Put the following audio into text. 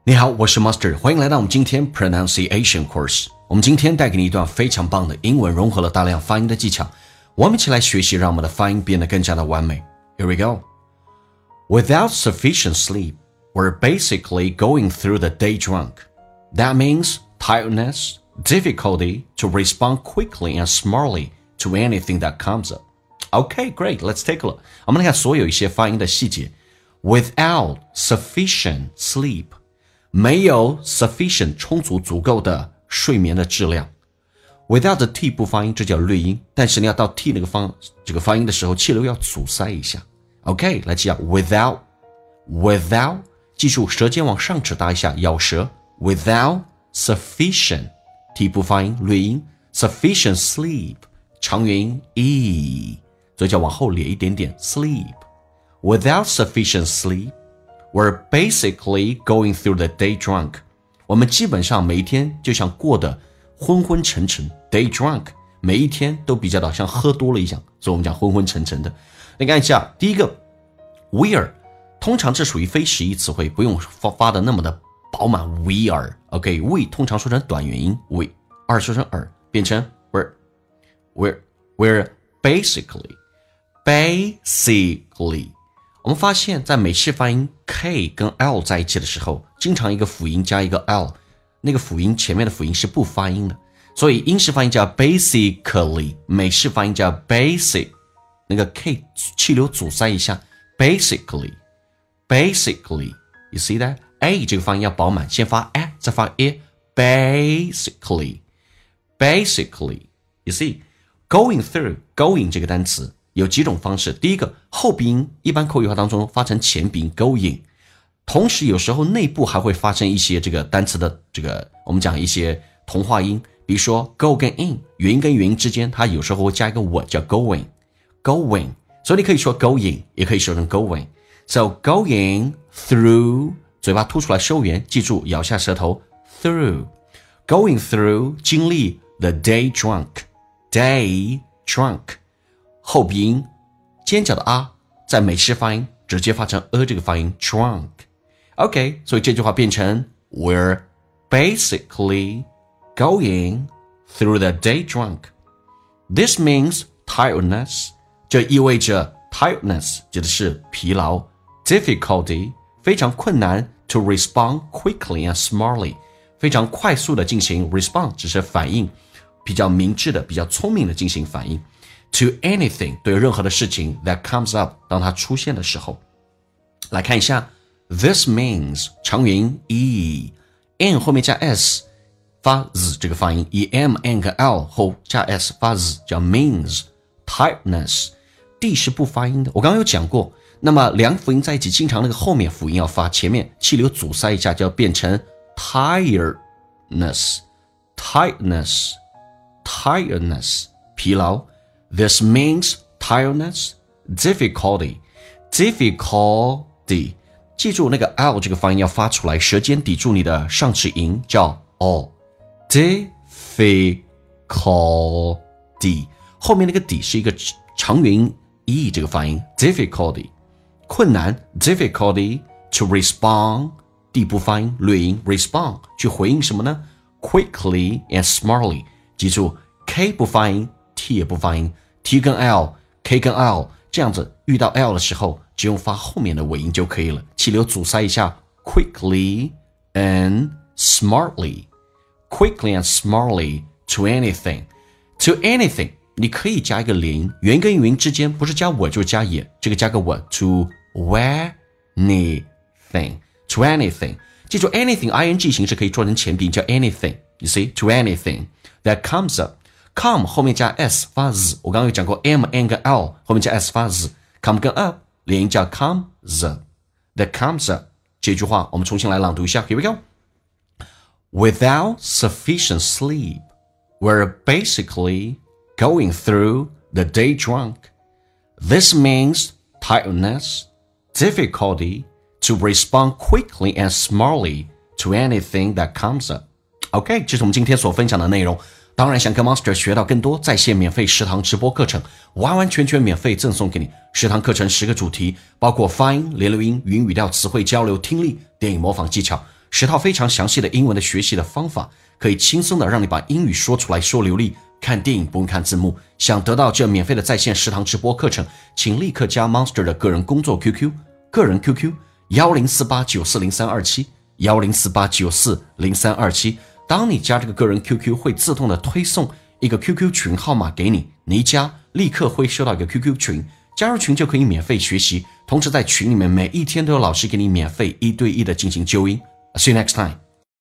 你好，我是 Master， 欢迎来到我们今天 Pronunciation Course。我们今天带给你一段非常棒的英文，融合了大量发音的技巧。我们一起来学习，让我们的发音变得更加的完美。Here we go. Without sufficient sleep, we're basically going through the day drunk. That means tiredness, difficulty to respond quickly and smartly to anything that comes up. Okay, great. Let's take a look. 我们来看所有一些发音的细节。Without sufficient sleep.没有 sufficient 充足足够的睡眠的质量 ，without 的 t 不发音，这叫略音。但是你要到 t 那个这个发音的时候，气流要阻塞一下。OK， 来记下 without， 记住舌尖往上齿搭一下，咬舌。Without sufficient t 不发音，略音。Sufficient sleep 长元音 e， 所以叫往后咧一点点 sleep。Without sufficient sleep.We're basically going through the day drunk. 我们基本上每一天就像过得昏昏沉沉 day drunk， 每一天都比较的像喝多了一样，所以我们讲昏昏沉沉的。你看一下，第一个 we're， 通常这属于非实义词汇，不用发的那么的饱满 we are。OK， we 通常说成短元音 we， 二说成耳，变成 we're basically。我们发现在美式发音 K 跟 L 在一起的时候，经常一个辅音加一个 L， 那个辅音前面的辅音是不发音的，所以英式发音叫 basically， 美式发音叫 basic， 那个 K 气流阻塞一下 basically you see that A 这个发音要饱满，先发 A 再发 E basically you see going through going 这个单词有几种方式，第一个后鼻音一般口语化当中发成前鼻音 going， 同时有时候内部还会发生一些这个单词的这个我们讲一些同化音，比如说 go 跟 in 元音跟元音之间它有时候会加一个我叫 going， 所以你可以说 going 也可以说成 going， so going through 嘴巴凸出来收圆，记住咬下舌头 through going through 经历 the day drunk 后鼻音尖角的啊，在美式发音直接发成这个发音 drunk。 OK， 所以这句话变成 We're basically going through the day drunk. This means tiredness， 这意味着 tiredness 指的是疲劳， difficulty 非常困难 to respond quickly and smartly 非常快速的进行 respond 只是反应，比较明智的比较聪明的进行反应To anything 对任何的事情 that comes up 当它出现的时候，来看一下 This means 长元音 e n 后面加 s 发 z 这个发音 em n 跟 l 后加 s 发 z 叫 means tiredness d 是不发音的，我刚刚有讲过，那么两辅音在一起经常那个后面辅音要发，前面气流阻塞一下就要变成 tiredness 疲劳。This means tiredness, difficulty. 记住那个 L 这个发音要发出来，舌尖抵住你的上齿龈，叫 difficulty。后面那个底是一个长元音 e 这个发音 difficulty， 困难 difficulty to respond， D 不发音略音 respond 去回应什么呢 ？Quickly and smartly。记住 K 不发音。T 也不发音 T 跟 L K 跟 L 这样子遇到 L 的时候只用发后面的尾音就可以了，气流阻塞一下 quickly and smartly to anything 你可以加一个连音，元跟元之间不是加我就是加也，这个加个我 to anything 记住 anything ing 形式可以做成前鼻叫 anything you see to anything that comes up come 后面加 s 发 z， 我刚刚有讲过 m n 跟 l 后面加 s 发 z， come 跟 up 连音叫 comes that comes up。 这句话我们重新来朗读一下 Here we go. Without sufficient sleep, we're basically going through the day drunk. This means tiredness, difficulty to respond quickly and smartly to anything that comes up. OK， 这是我们今天所分享的内容。当然想跟 Monster 学到更多在线免费10堂直播课程，完完全全免费赠送给你。10堂课程10个主题，包括发音、连流音、语音语调、词汇交流、听力、电影模仿技巧。 10套非常详细的英文的学习的方法，可以轻松的让你把英语说出来说流利。看电影不用看字幕，想得到这免费的在线10堂直播课程，请立刻加 Monster 的个人工作 QQ， 个人 QQ 1048940327 1048940327。当你加这个个人 QQ， 会自动的推送一个 QQ 群号码给你，你一加立刻会收到一个 QQ 群，加入群就可以免费学习，同时在群里面每一天都有老师给你免费1对1的进行纠音。See you next time.